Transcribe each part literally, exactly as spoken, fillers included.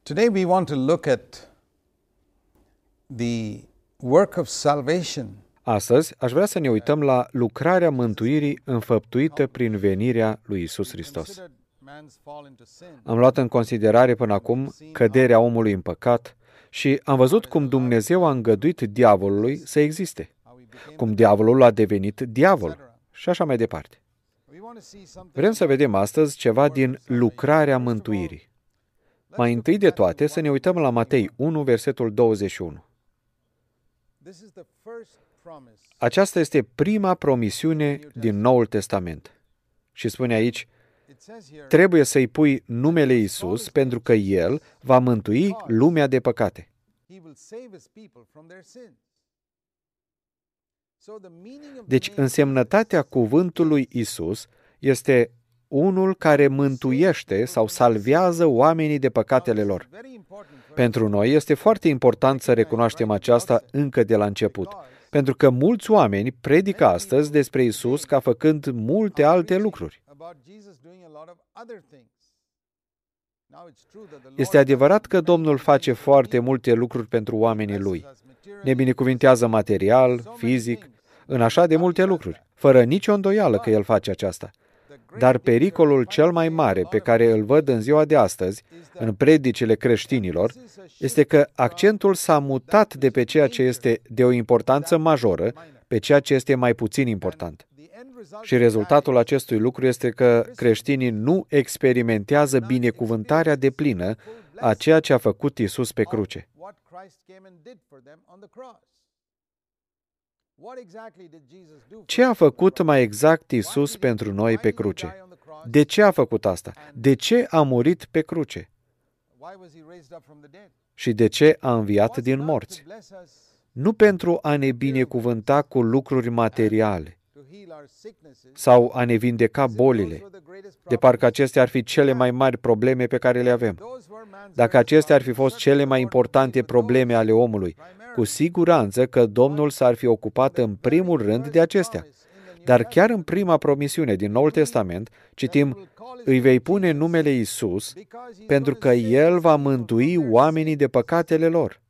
Today we want to look at the work of salvation. Astăzi aș vrea să ne uităm la lucrarea mântuirii înfăptuită prin venirea lui Iisus Hristos. Am luat în considerare până acum căderea omului în păcat și am văzut cum Dumnezeu a îngăduit diavolului să existe, cum diavolul a devenit diavol și așa mai departe. Vrem să vedem astăzi ceva din lucrarea mântuirii. Mai întâi de toate să ne uităm la Matei unu, versetul douăzeci și unu. Aceasta este prima promisiune din Noul Testament. Și spune aici, trebuie să-i pui numele Iisus pentru că El va mântui lumea de păcate. Deci însemnătatea cuvântului Iisus este unul care mântuiește sau salvează oamenii de păcatele lor. Pentru noi este foarte important să recunoaștem aceasta încă de la început, pentru că mulți oameni predică astăzi despre Iisus ca făcând multe alte lucruri. Este adevărat că Domnul face foarte multe lucruri pentru oamenii Lui. Ne binecuvintează material, fizic, în așa de multe lucruri, fără nicio îndoială că El face aceasta. Dar pericolul cel mai mare pe care îl văd în ziua de astăzi, în predicile creștinilor, este că accentul s-a mutat de pe ceea ce este de o importanță majoră pe ceea ce este mai puțin important. Și rezultatul acestui lucru este că creștinii nu experimentează binecuvântarea deplină a ceea ce a făcut Iisus pe cruce. Ce a făcut mai exact Iisus pentru noi pe cruce? De ce a făcut asta? De ce a murit pe cruce? Și de ce a înviat din morți? Nu pentru a ne binecuvânta cu lucruri materiale sau a ne vindeca bolile, de parcă acestea ar fi cele mai mari probleme pe care le avem. Dacă acestea ar fi fost cele mai importante probleme ale omului, cu siguranță că Domnul s-ar fi ocupat în primul rând de acestea. Dar chiar în prima promisiune din Noul Testament, citim, îi vei pune numele Iisus, pentru că El va mântui oamenii de păcatele lor.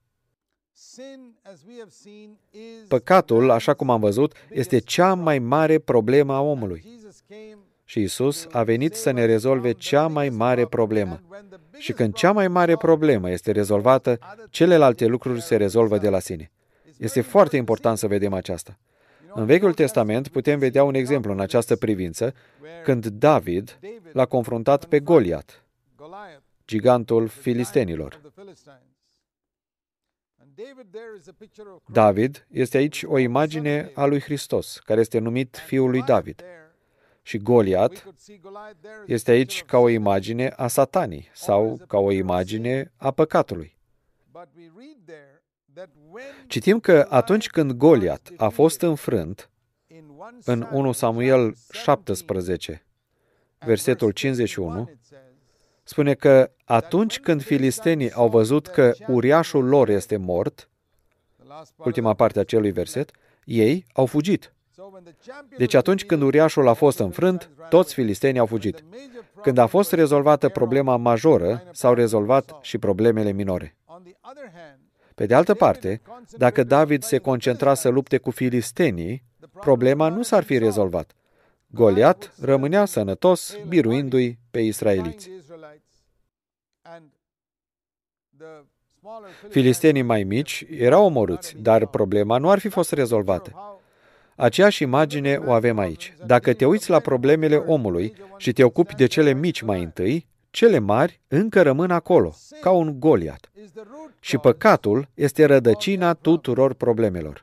Păcatul, așa cum am văzut, este cea mai mare problemă a omului. Și Iisus a venit să ne rezolve cea mai mare problemă. Și când cea mai mare problemă este rezolvată, celelalte lucruri se rezolvă de la sine. Este foarte important să vedem aceasta. În Vechiul Testament putem vedea un exemplu în această privință, când David l-a confruntat pe Goliat, gigantul filistenilor. David este aici o imagine a lui Hristos, care este numit Fiul lui David. Și Goliat este aici ca o imagine a Satanii sau ca o imagine a păcatului. Citim că atunci când Goliat a fost înfrânt, în unu Samuel șaptesprezece, versetul cincizeci și unu, spune că atunci când filistenii au văzut că uriașul lor este mort, ultima parte a acelui verset, ei au fugit. Deci atunci când uriașul a fost înfrânt, toți filistenii au fugit. Când a fost rezolvată problema majoră, s-au rezolvat și problemele minore. Pe de altă parte, dacă David se concentra să lupte cu filistenii, problema nu s-ar fi rezolvat. Goliat rămânea sănătos, biruindu-i pe israeliți. Filistenii mai mici erau omorâți, dar problema nu ar fi fost rezolvată. Aceeași imagine o avem aici. Dacă te uiți la problemele omului și te ocupi de cele mici mai întâi, cele mari încă rămân acolo, ca un Goliat. Și păcatul este rădăcina tuturor problemelor.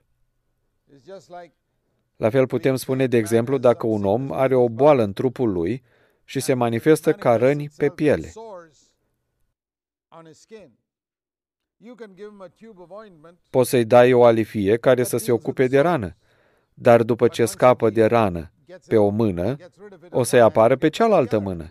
La fel putem spune, de exemplu, dacă un om are o boală în trupul lui și se manifestă ca răni pe piele. Poți să-i dai o alifie care să se ocupe de rană, dar după ce scapă de rană pe o mână, o să-i apară pe cealaltă mână.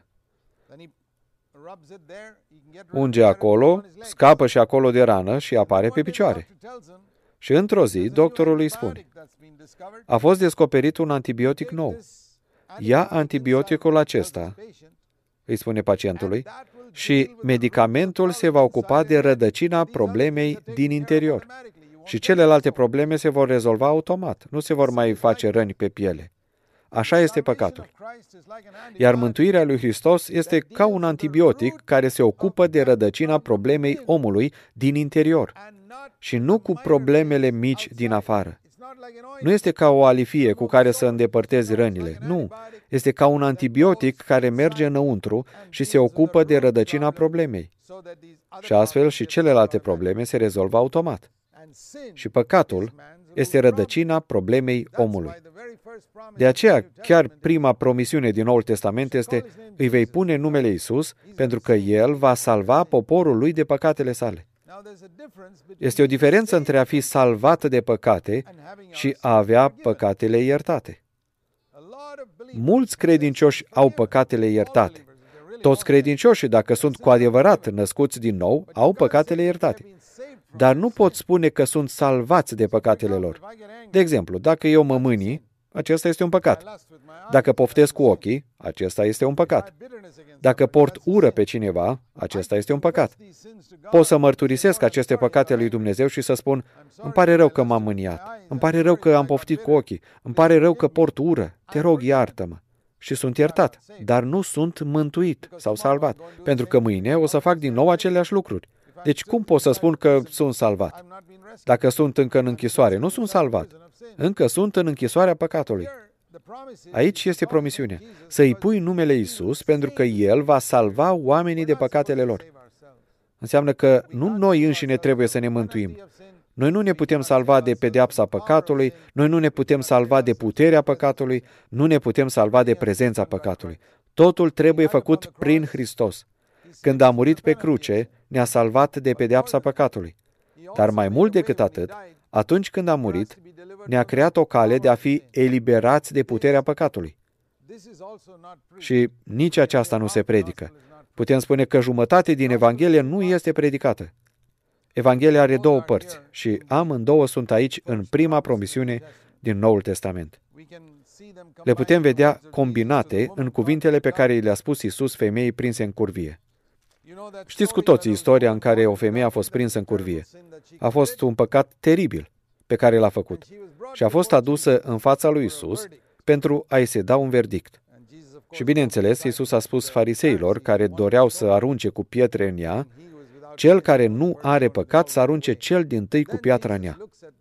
Unge acolo, scapă și acolo de rană și apare pe picioare. Și într-o zi, doctorul îi spune, a fost descoperit un antibiotic nou. Ia antibioticul acesta, îi spune pacientului, și medicamentul se va ocupa de rădăcina problemei din interior. Și celelalte probleme se vor rezolva automat, nu se vor mai face răni pe piele. Așa este păcatul. Iar mântuirea lui Hristos este ca un antibiotic care se ocupă de rădăcina problemei omului din interior și nu cu problemele mici din afară. Nu este ca o alifie cu care să îndepărtezi rănile. Nu. Este ca un antibiotic care merge înăuntru și se ocupă de rădăcina problemei. Și astfel și celelalte probleme se rezolvă automat. Și păcatul este rădăcina problemei omului. De aceea, chiar prima promisiune din Noul Testament este: îi vei pune numele Iisus, pentru că El va salva poporul lui de păcatele sale. Este o diferență între a fi salvat de păcate și a avea păcatele iertate. Mulți credincioși au păcatele iertate. Toți credincioșii, dacă sunt cu adevărat născuți din nou, au păcatele iertate. Dar nu pot spune că sunt salvați de păcatele lor. De exemplu, dacă eu mă mâni, acesta este un păcat. Dacă poftesc cu ochii, acesta este un păcat. Dacă port ură pe cineva, acesta este un păcat. Pot să mărturisesc aceste păcate lui Dumnezeu și să spun: îmi pare rău că m-am mâniat, îmi pare rău că am poftit cu ochii, îmi pare rău că port ură, te rog, iartă-mă. Și sunt iertat, dar nu sunt mântuit sau salvat, pentru că mâine o să fac din nou aceleași lucruri. Deci cum pot să spun că sunt salvat? Dacă sunt încă în închisoare, nu sunt salvat. Încă sunt în închisoarea păcatului. Aici este promisiunea: să-i pui numele Iisus, pentru că El va salva oamenii de păcatele lor. Înseamnă că nu noi înșine trebuie să ne mântuim. Noi nu ne putem salva de pedeapsa păcatului, noi nu ne putem salva de puterea păcatului, nu ne putem salva de prezența păcatului. Totul trebuie făcut prin Hristos. Când a murit pe cruce, ne-a salvat de pedeapsa păcatului. Dar mai mult decât atât, atunci când a murit, ne-a creat o cale de a fi eliberați de puterea păcatului. Și nici aceasta nu se predică. Putem spune că jumătate din Evanghelie nu este predicată. Evanghelia are două părți și amândouă sunt aici în prima promisiune din Noul Testament. Le putem vedea combinate în cuvintele pe care le-a spus Iisus femeii prinse în curvie. Știți cu toții istoria în care o femeie a fost prinsă în curvie. A fost un păcat teribil pe care l-a făcut și a fost adusă în fața lui Iisus pentru a-i se da un verdict. Și bineînțeles, Iisus a spus fariseilor care doreau să arunce cu pietre în ea: cel care nu are păcat să arunce cel dintâi cu piatra în ea.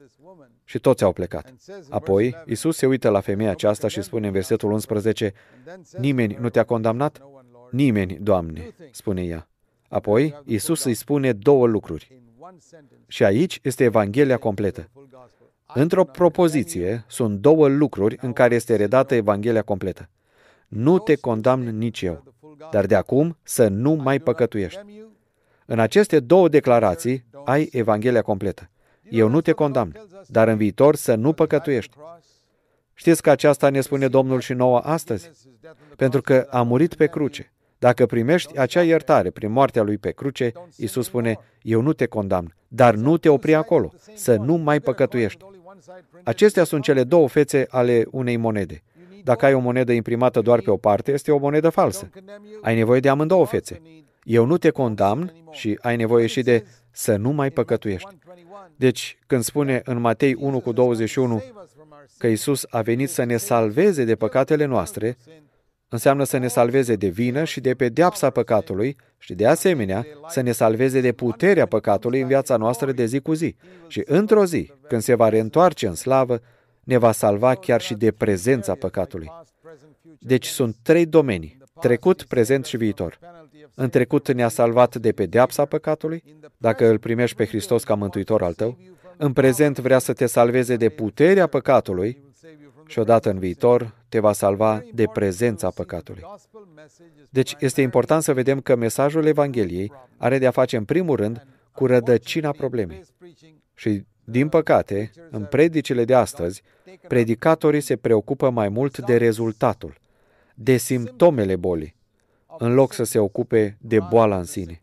Și toți au plecat. Apoi, Iisus se uită la femeia aceasta și spune în versetul unsprezece: nimeni nu te-a condamnat? Nimeni, Doamne, spune ea. Apoi, Iisus îi spune două lucruri. Și aici este Evanghelia completă. Într-o propoziție sunt două lucruri în care este redată Evanghelia completă. Nu te condamn nici eu, dar de acum să nu mai păcătuiești. În aceste două declarații ai Evanghelia completă. Eu nu te condamn, dar în viitor să nu păcătuiești. Știți că aceasta ne spune Domnul și nouă astăzi? Pentru că a murit pe cruce. Dacă primești acea iertare prin moartea Lui pe cruce, Iisus spune: eu nu te condamn, dar nu te opri acolo, să nu mai păcătuiești. Acestea sunt cele două fețe ale unei monede. Dacă ai o monedă imprimată doar pe o parte, este o monedă falsă. Ai nevoie de amândouă fețe. Eu nu te condamn și ai nevoie și de să nu mai păcătuiești. Deci, când spune în Matei unu cu douăzeci și unu că Iisus a venit să ne salveze de păcatele noastre, înseamnă să ne salveze de vină și de pedeapsa păcatului și, de asemenea, să ne salveze de puterea păcatului în viața noastră de zi cu zi. Și într-o zi, când se va reîntoarce în slavă, ne va salva chiar și de prezența păcatului. Deci sunt trei domenii: trecut, prezent și viitor. În trecut ne-a salvat de pedeapsa păcatului, dacă îl primești pe Hristos ca mântuitor al tău. În prezent vrea să te salveze de puterea păcatului și odată în viitor te va salva de prezența păcatului. Deci este important să vedem că mesajul Evangheliei are de a face în primul rând cu rădăcina problemei. Și, din păcate, în predicile de astăzi, predicatorii se preocupă mai mult de rezultatul, de simptomele bolii, în loc să se ocupe de boala în sine.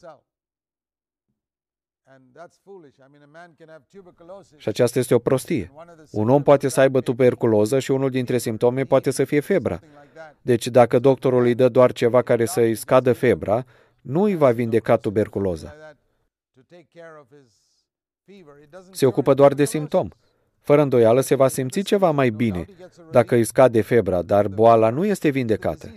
Și aceasta este o prostie. Un om poate să aibă tuberculoză și unul dintre simptome poate să fie febra. Deci dacă doctorul îi dă doar ceva care să-i scadă febra, nu îi va vindeca tuberculoza. Se ocupă doar de simptom. Fără îndoială se va simți ceva mai bine dacă îi scade febra, dar boala nu este vindecată.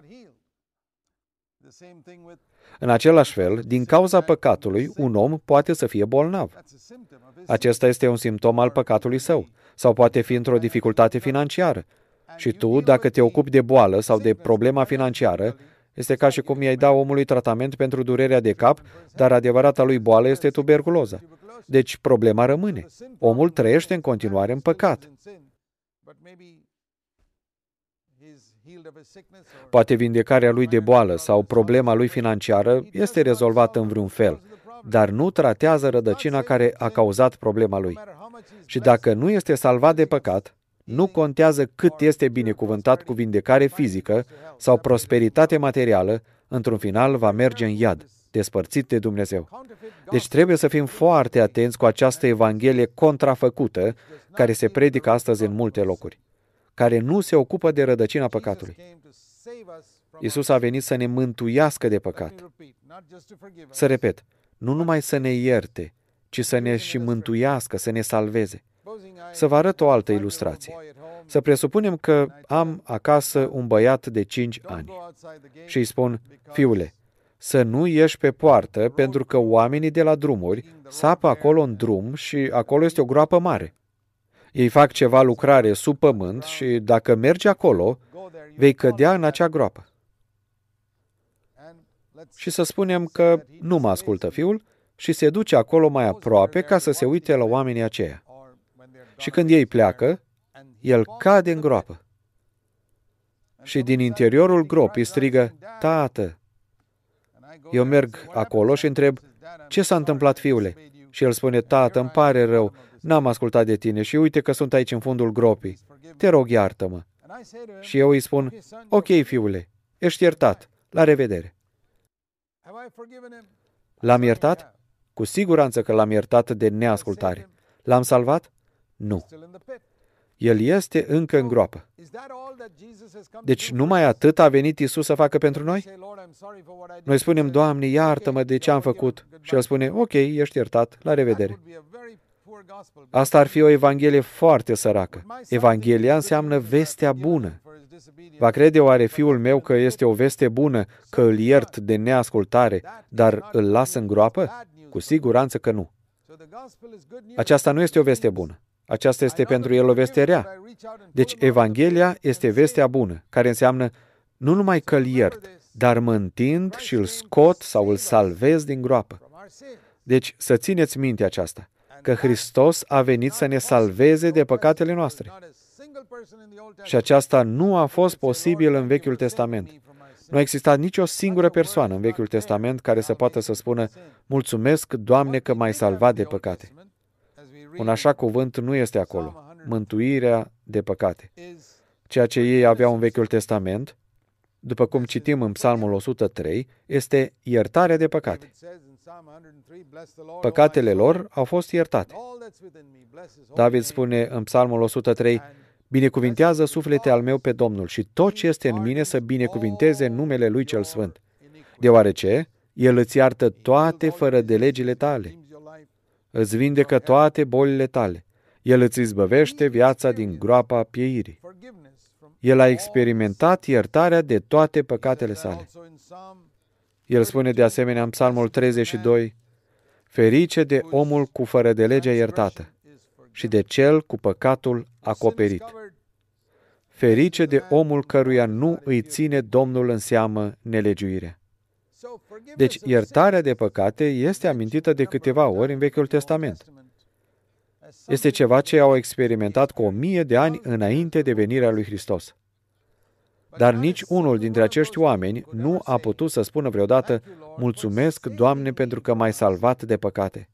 În același fel, din cauza păcatului, un om poate să fie bolnav. Acesta este un simptom al păcatului său, sau poate fi într-o dificultate financiară. Și tu, dacă te ocupi de boală sau de problema financiară, este ca și cum i-ai da omului tratament pentru durerea de cap, dar adevărata lui boală este tuberculoza. Deci problema rămâne. Omul trăiește în continuare în păcat. Poate vindecarea lui de boală sau problema lui financiară este rezolvată în vreun fel, dar nu tratează rădăcina care a cauzat problema lui. Și dacă nu este salvat de păcat, nu contează cât este binecuvântat cu vindecare fizică sau prosperitate materială, într-un final va merge în iad, despărțit de Dumnezeu. Deci trebuie să fim foarte atenți cu această evanghelie contrafăcută care se predică astăzi în multe locuri, care nu se ocupă de rădăcina păcatului. Iisus a venit să ne mântuiască de păcat. Să repet, nu numai să ne ierte, ci să ne și mântuiască, să ne salveze. Să vă arăt o altă ilustrație. Să presupunem că am acasă un băiat de cinci ani și îi spun, fiule, să nu ieși pe poartă pentru că oamenii de la drumuri sapă acolo în drum și acolo este o groapă mare. Ei fac ceva lucrare sub pământ și dacă mergi acolo, vei cădea în acea groapă. Și să spunem că nu mă ascultă fiul și se duce acolo mai aproape ca să se uite la oamenii aceia. Și când ei pleacă, el cade în groapă. Și din interiorul gropii strigă, Tată! Eu merg acolo și întreb, ce s-a întâmplat, fiule? Și el spune, Tată, îmi pare rău, n-am ascultat de tine și uite că sunt aici în fundul gropii. Te rog, iartă-mă. Și eu îi spun, ok, fiule, ești iertat, la revedere. L-am iertat? Cu siguranță că l-am iertat de neascultare. L-am salvat? Nu. El este încă în groapă. Deci numai atât a venit Iisus să facă pentru noi? Noi spunem, Doamne, iartă-mă de ce am făcut. Și El spune, ok, ești iertat, la revedere. Asta ar fi o evanghelie foarte săracă. Evanghelia înseamnă vestea bună. Va crede oare fiul meu că este o veste bună, că îl iert de neascultare, dar îl las în groapă? Cu siguranță că nu. Aceasta nu este o veste bună. Aceasta este pentru el o veste rea. Deci Evanghelia este vestea bună, care înseamnă nu numai că îl iert, dar mă întind și îl scot sau îl salvez din groapă. Deci să țineți minte aceasta, că Hristos a venit să ne salveze de păcatele noastre. Și aceasta nu a fost posibil în Vechiul Testament. Nu a existat nicio singură persoană în Vechiul Testament care să poată să spună, mulțumesc, Doamne, că m-ai salvat de păcate. Un așa cuvânt nu este acolo, mântuirea de păcate. Ceea ce ei aveau în Vechiul Testament, după cum citim în Psalmul o sută trei, este iertarea de păcate. Păcatele lor au fost iertate. David spune în Psalmul o sută trei, binecuvintează suflete al meu pe Domnul și tot ce este în mine să binecuvinteze numele Lui cel Sfânt, deoarece El îți iartă toate fără de legile tale. Îți vindecă toate bolile tale. El îți izbăvește viața din groapa pieirii. El a experimentat iertarea de toate păcatele sale. El spune de asemenea în Psalmul treizeci și doi, ferice de omul cu fără de legea iertată și de cel cu păcatul acoperit. Ferice de omul căruia nu îi ține Domnul în seamă nelegiuirea. Deci, iertarea de păcate este amintită de câteva ori în Vechiul Testament. Este ceva ce au experimentat cu o mie de ani înainte de venirea lui Hristos. Dar nici unul dintre acești oameni nu a putut să spună vreodată, mulțumesc, Doamne, pentru că m-ai salvat de păcate.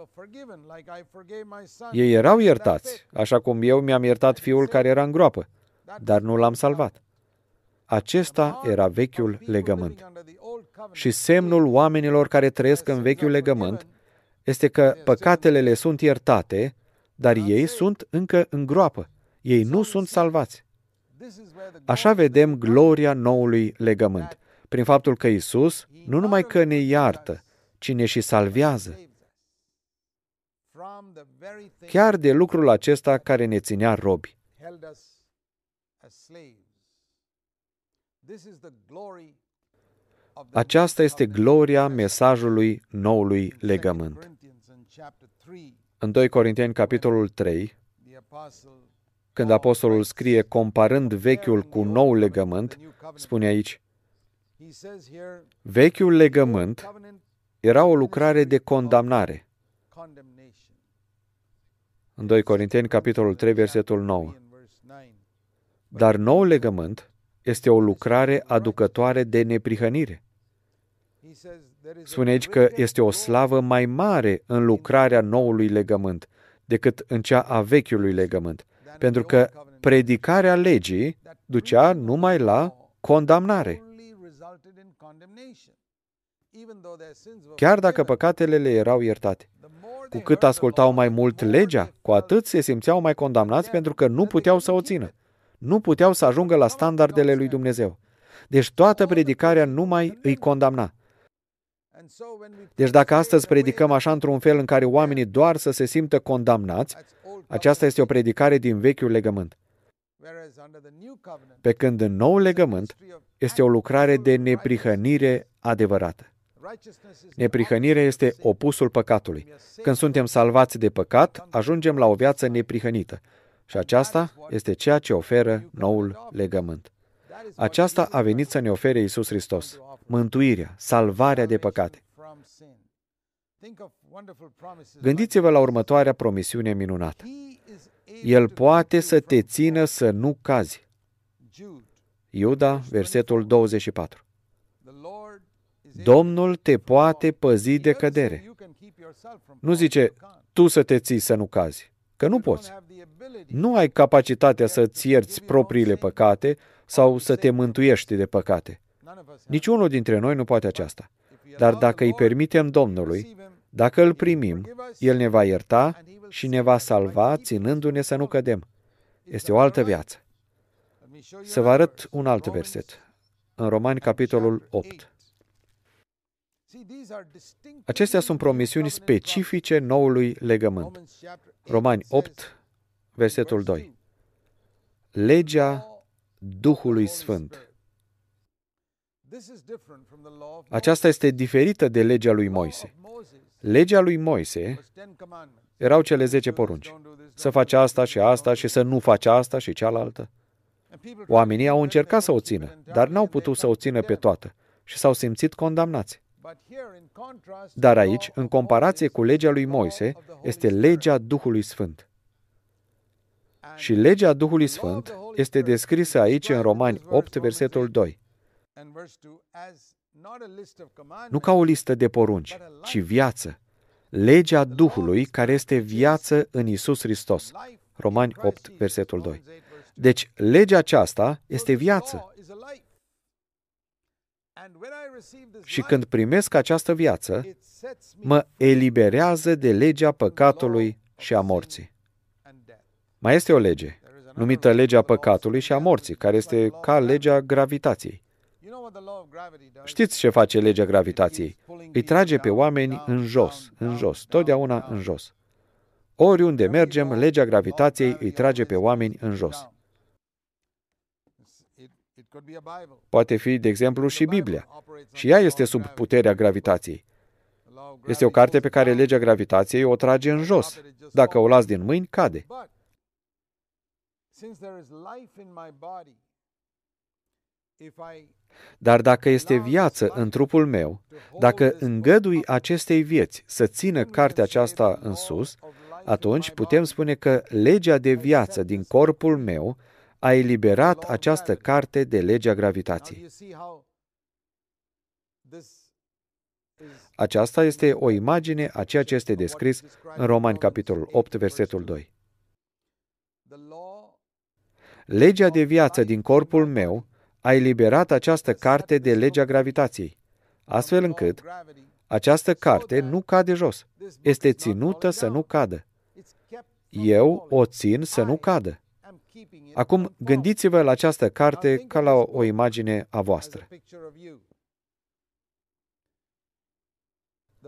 Ei erau iertați, așa cum eu mi-am iertat fiul care era în groapă, dar nu l-am salvat. Acesta era vechiul legământ. Și semnul oamenilor care trăiesc în vechiul legământ este că păcatele le sunt iertate, dar ei sunt încă în groapă. Ei nu sunt salvați. Așa vedem gloria noului legământ. prin faptul că Isus nu numai că ne iartă, ci ne și salvează. Chiar de lucrul acesta care ne ținea robi. Aceasta este gloria mesajului noului legământ. În doi Corinteni, capitolul trei, când apostolul scrie comparând vechiul cu noul legământ, spune aici: vechiul legământ era o lucrare de condamnare. În doi Corinteni, capitolul trei, versetul nouă. Dar noul legământ este o lucrare aducătoare de neprihănire. Spune aici că este o slavă mai mare în lucrarea noului legământ decât în cea a vechiului legământ, pentru că predicarea legii ducea numai la condamnare. Chiar dacă păcatele le erau iertate. Cu cât ascultau mai mult legea, cu atât se simțeau mai condamnați pentru că nu puteau să o țină. Nu puteau să ajungă la standardele lui Dumnezeu. Deci toată predicarea numai îi condamna. Deci dacă astăzi predicăm așa într-un fel în care oamenii doar să se simtă condamnați, aceasta este o predicare din vechiul legământ. Pe când în noul legământ este o lucrare de neprihănire adevărată. Neprihănirea este opusul păcatului. Când suntem salvați de păcat, ajungem la o viață neprihănită. Și aceasta este ceea ce oferă noul legământ. Aceasta a venit să ne ofere Iisus Hristos. Mântuirea, salvarea de păcate. Gândiți-vă la următoarea promisiune minunată. El poate să te țină să nu cazi. Iuda, versetul douăzeci și patru. Domnul te poate păzi de cădere. Nu zice, tu să te ții să nu cazi, că nu poți. Nu ai capacitatea să-ți ierți propriile păcate sau să te mântuiești de păcate. Niciunul dintre noi nu poate aceasta. Dar dacă îi permitem Domnului, dacă îl primim, El ne va ierta și ne va salva, ținându-ne să nu cădem. Este o altă viață. Să vă arăt un alt verset. În Romani, capitolul opt. Acestea sunt promisiuni specifice noului legământ. Romani opt, versetul doi. Legea Duhului Sfânt. Aceasta este diferită de legea lui Moise. Legea lui Moise erau cele zece porunci. Să faci asta și asta și să nu faci asta și cealaltă. Oamenii au încercat să o țină, dar n-au putut să o țină pe toată și s-au simțit condamnați. Dar aici, în comparație cu legea lui Moise, este legea Duhului Sfânt. Și legea Duhului Sfânt este descrisă aici în Romani opt, versetul doi. Nu ca o listă de porunci, ci viață. Legea Duhului care este viață în Iisus Hristos. Romani opt, versetul doi. Deci, legea aceasta este viață. Și când primesc această viață, mă eliberează de legea păcatului și a morții. Mai este o lege, numită legea păcatului și a morții, care este ca legea gravitației. Știți ce face legea gravitației? Îi trage pe oameni în jos, în jos, totdeauna în jos. Oriunde mergem, legea gravitației îi trage pe oameni în jos. Poate fi, de exemplu, și Biblia. Și ea este sub puterea gravitației. Este o carte pe care legea gravitației o trage în jos. Dacă o las din mâini, cade. Dar dacă este viață în trupul meu, dacă îngădui acestei vieți să țină cartea aceasta în sus, atunci putem spune că legea de viață din corpul meu a eliberat această carte de legea gravitației. Aceasta este o imagine a ceea ce este descris în Romani, capitolul opt, versetul doi. Legea de viață din corpul meu a eliberat această carte de legea gravitației, astfel încât această carte nu cade jos. Este ținută să nu cadă. Eu o țin să nu cadă. Acum, gândiți-vă la această carte ca la o imagine a voastră.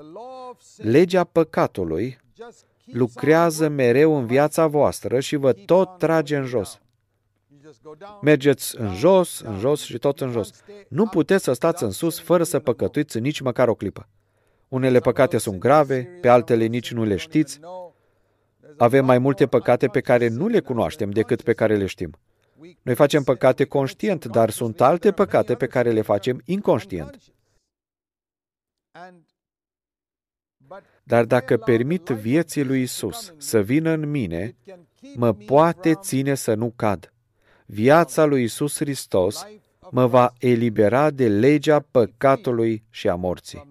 Legea păcatului lucrează mereu în viața voastră și vă tot trage în jos. Mergeți în jos, în jos și tot în jos. Nu puteți să stați în sus fără să păcătuiți nici măcar o clipă. Unele păcate sunt grave, pe altele nici nu le știți. Avem mai multe păcate pe care nu le cunoaștem decât pe care le știm. Noi facem păcate conștient, dar sunt alte păcate pe care le facem inconștient. Dar dacă permit vieții lui Isus să vină în mine, mă poate ține să nu cad. Viața lui Isus Hristos mă va elibera de legea păcatului și a morții.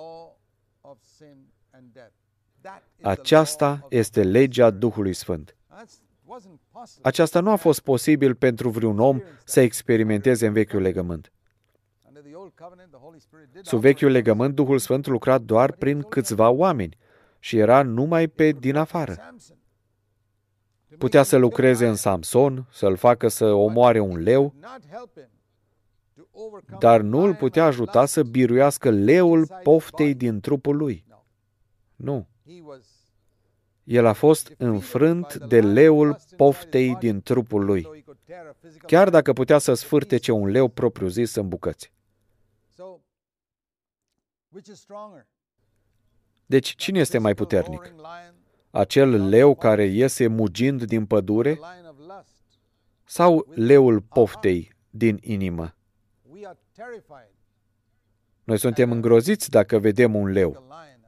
Aceasta este legea Duhului Sfânt. Aceasta nu a fost posibil pentru vreun om să experimenteze în Vechiul Legământ. Sub Vechiul Legământ, Duhul Sfânt lucra doar prin câțiva oameni și era numai pe din afară. Putea să lucreze în Samson, să-l facă să omoare un leu, dar nu îl putea ajuta să biruiască leul poftei din trupul lui. Nu. El a fost înfrânt de leul poftei din trupul lui, chiar dacă putea să sfârtece un leu propriu-zis în bucăți. Deci, cine este mai puternic? Acel leu care iese mugind din pădure sau leul poftei din inimă? Noi suntem îngroziți dacă vedem un leu.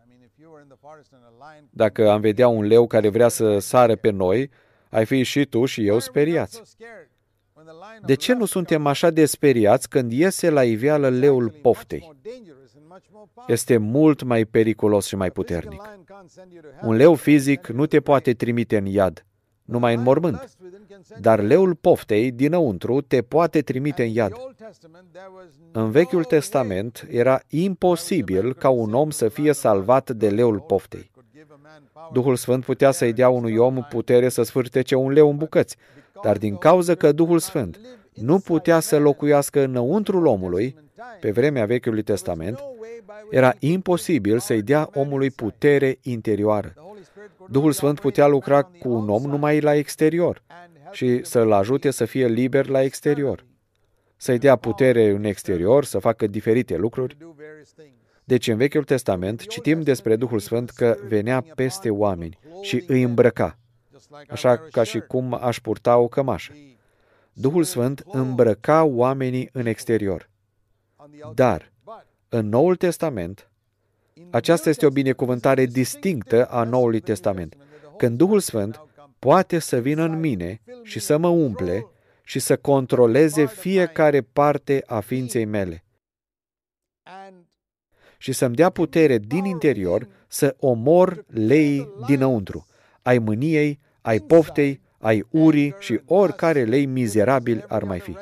Dacă am vedea un leu care vrea să sară pe noi, ai fi și tu și eu speriați. De ce nu suntem așa de speriați când iese la iveală leul poftei? Este mult mai periculos și mai puternic. Un leu fizic nu te poate trimite în iad, numai în mormânt. Dar leul poftei dinăuntru te poate trimite în iad. În Vechiul Testament era imposibil ca un om să fie salvat de leul poftei. Duhul Sfânt putea să-i dea unui om putere să sfârtece un leu în bucăți, dar din cauza că Duhul Sfânt nu putea să locuiască înăuntrul omului, pe vremea Vechiului Testament, era imposibil să-i dea omului putere interioară. Duhul Sfânt putea lucra cu un om numai la exterior și să-l ajute să fie liber la exterior. Să-i dea putere în exterior, să facă diferite lucruri. Deci în Vechiul Testament citim despre Duhul Sfânt că venea peste oameni și îi îmbrăca, așa ca și cum aș purta o cămașă. Duhul Sfânt îmbrăca oamenii în exterior. Dar, în Noul Testament, aceasta este o binecuvântare distinctă a Noului Testament, când Duhul Sfânt poate să vină în mine și să mă umple și să controleze fiecare parte a ființei mele și să-mi dea putere din interior să omor leii dinăuntru, ai mâniei, ai poftei, ai urii și oricare lei mizerabil ar mai fi.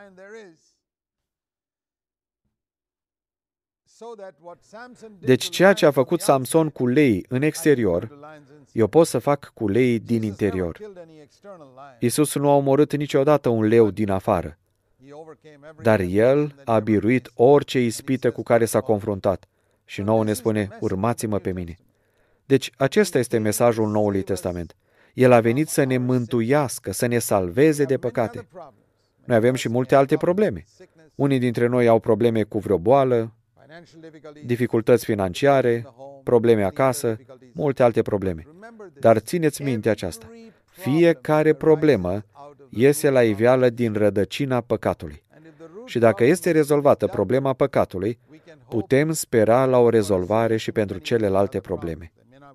Deci ceea ce a făcut Samson cu leii în exterior, eu pot să fac cu leii din interior. Iisus nu a omorât niciodată un leu din afară, dar El a biruit orice ispită cu care s-a confruntat și nouă ne spune, urmați-mă pe mine. Deci acesta este mesajul Noului Testament. El a venit să ne mântuiască, să ne salveze de păcate. Noi avem și multe alte probleme. Unii dintre noi au probleme cu vreo boală, dificultăți financiare, probleme acasă, multe alte probleme. Dar țineți minte aceasta. Fiecare problemă iese la iveală din rădăcina păcatului. Și dacă este rezolvată problema păcatului, putem spera la o rezolvare și pentru celelalte probleme.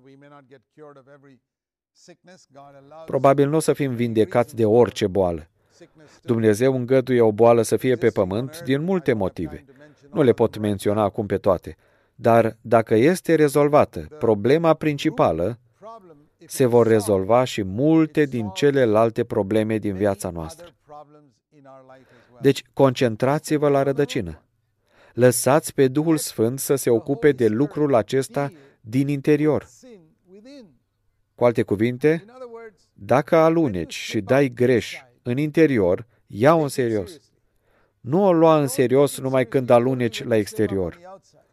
Probabil nu o să fim vindecați de orice boală. Dumnezeu îngăduie o boală să fie pe pământ din multe motive. Nu le pot menționa acum pe toate. Dar dacă este rezolvată problema principală, se vor rezolva și multe din celelalte probleme din viața noastră. Deci, concentrați-vă la rădăcină. Lăsați pe Duhul Sfânt să se ocupe de lucrul acesta din interior. Cu alte cuvinte, dacă aluneci și dai greș în interior, ia-o în serios. Nu o lua în serios numai când aluneci la exterior.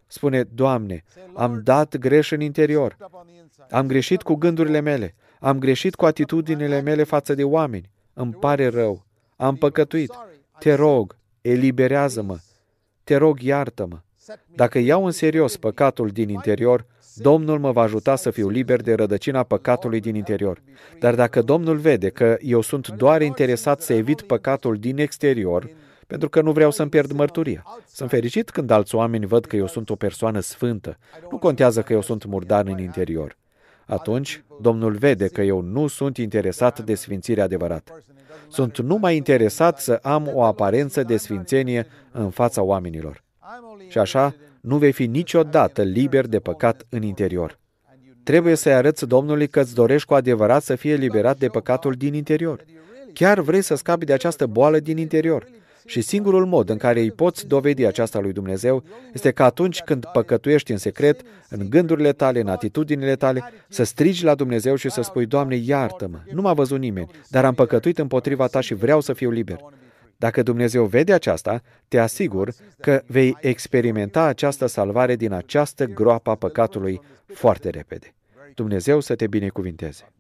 Spune, Doamne, am dat greș în interior. Am greșit cu gândurile mele. Am greșit cu atitudinile mele față de oameni. Îmi pare rău. Am păcătuit. Te rog, eliberează-mă. Te rog, iartă-mă. Dacă iau în serios păcatul din interior, Domnul mă va ajuta să fiu liber de rădăcina păcatului din interior. Dar dacă Domnul vede că eu sunt doar interesat să evit păcatul din exterior, pentru că nu vreau să-mi pierd mărturia. Sunt fericit când alți oameni văd că eu sunt o persoană sfântă. Nu contează că eu sunt murdar în interior. Atunci, Domnul vede că eu nu sunt interesat de sfințirea adevărată. Sunt numai interesat să am o aparență de sfințenie în fața oamenilor. Și așa, nu vei fi niciodată liber de păcat în interior. Trebuie să-i arăți Domnului că îți dorești cu adevărat să fie eliberat de păcatul din interior. Chiar vrei să scapi de această boală din interior. Și singurul mod în care îi poți dovedi aceasta lui Dumnezeu este că atunci când păcătuiești în secret, în gândurile tale, în atitudinile tale, să strigi la Dumnezeu și să spui, Doamne, iartă-mă, nu m-a văzut nimeni, dar am păcătuit împotriva Ta și vreau să fiu liber. Dacă Dumnezeu vede aceasta, te asigur că vei experimenta această salvare din această groapă a păcatului foarte repede. Dumnezeu să te binecuvinteze.